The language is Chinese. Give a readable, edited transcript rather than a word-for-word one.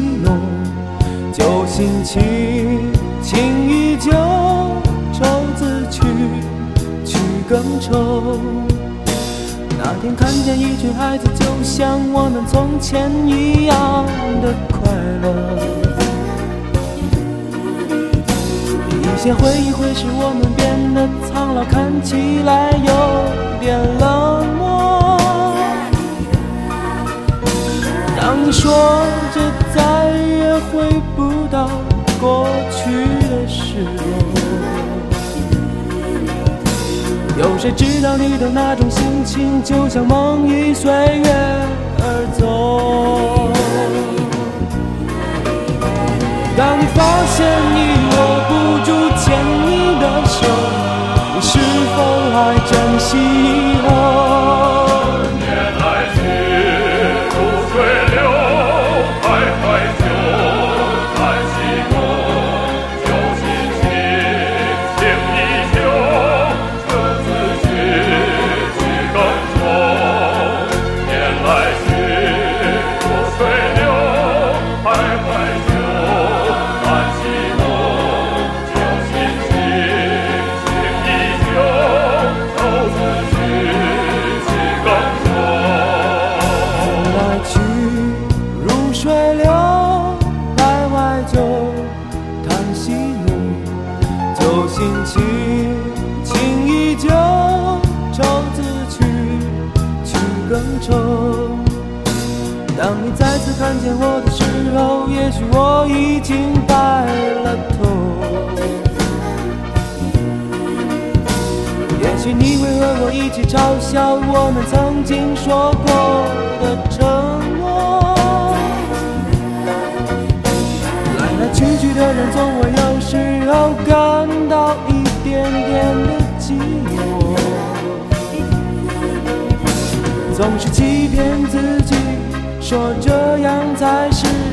浓，旧心情情依旧，愁自去，去更愁。那天看见一群孩子，就像我们从前一样的快乐。一些回忆会使我们变得苍老，看起来有点冷漠。当你说着再也回不到过去的时候，有谁知道你的那种心情，就像梦已随月而走。当你发现你握不住牵你的手，你是否还珍惜以后？心情情依旧，愁自去，去更愁。当你再次看见我的时候，也许我已经白了头。也许你会和我一起嘲笑我们曾经说过的承诺。来来去去的人，总会有时候感到一点点的寂寞，总是欺骗自己，说这样才是